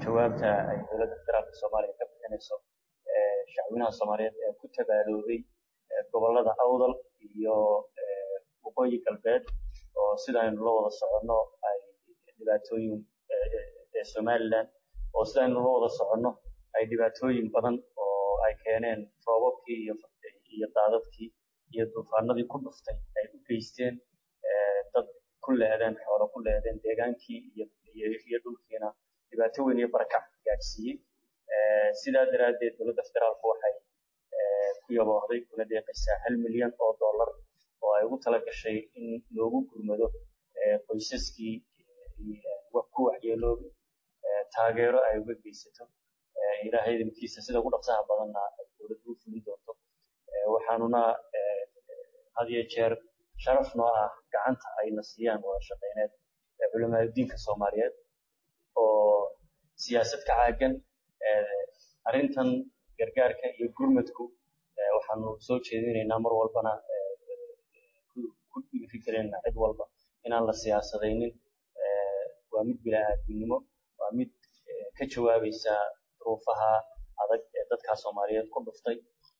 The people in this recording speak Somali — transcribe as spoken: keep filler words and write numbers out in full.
jawaabta ay dowladda federaalka Soomaaliya ka bixinayso shacwinaha Soomaaliyeed ee ku tabaaloobay gobolada awdal iyo waqooyi galbeed oo sida aynu la wada soconno ay dhibaatooyin ee Somaliland oo sida aynu la wada soconno ay dhibaatooyin badan oo ay keeneen roobabkii iyo iyo daadadkii iyo duufaanadii ku dhuftay ay u geysteen dad ku leedeen xoolo ku leedeen deegaankii iyo iyo dhulkiina dhibaato weyn iyo barakac gaarsiiyey sidaa daraadeed dowladda federaalku waxay ku yaboohday kuna deeqaysaa hal milyan oo dollar oo ay ugu tala gashay in loogu gurmado qoysaskii ku waxyeeloobay taageero ay uga geysato ilaahay idinkiisa sida ugu dhaqsaha badanna ay dowladdu u fulin doonto waxaanuna had iyo jeer sharaf noo ah gacanta ayna siiyaan wada shaqeyneed culimada diinka Soomaaliyeed oo siyaasad ka caagan arrintan gargaarka iyo gurmadku waxaanu soo jeedinaynaa mar walbana ku dhiirigelinaa cid walba inaan la siyaasadaynin waa mid bini'aadminimo waa mid ka jawaabaysa duruufaha adag ee dadka Soomaaliyeed ku dhuftay